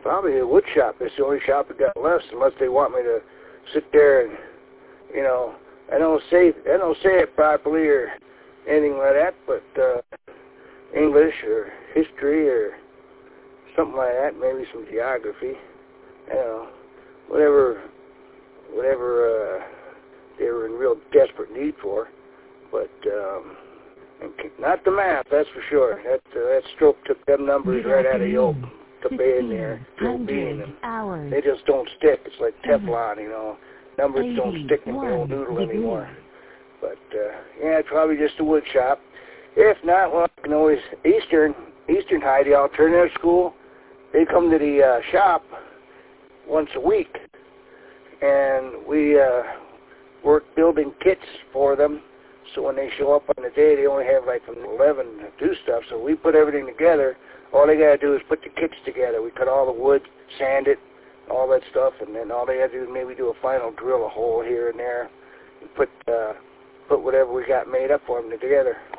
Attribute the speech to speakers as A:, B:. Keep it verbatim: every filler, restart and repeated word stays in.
A: probably a wood shop. It's the only shop that got left, unless they want me to sit there and, you know, I don't say I don't say it properly or anything like that, but uh, English or history or something like that, maybe some geography, you know, whatever, whatever uh, they were in real desperate need for, but um, and not the math, that's for sure. That uh, that stroke took them numbers right out of Yoke to pay in there, Joe Bean, and they just don't stick. It's like Teflon, you know. Numbers don't stick in the old noodle anymore. But, uh, yeah, it's probably just a wood shop. If not, well, I can always, Eastern, Eastern High, the alternative school, they come to the uh, shop once a week, and we uh, work building kits for them, so when they show up on the day, they only have like from eleven to do stuff, so we put everything together. All they got to do is put the kits together. We cut all the wood, sand it, all that stuff, and then all they have to do is maybe do a final drill a hole here and there, and put uh, put whatever we got made up for them together.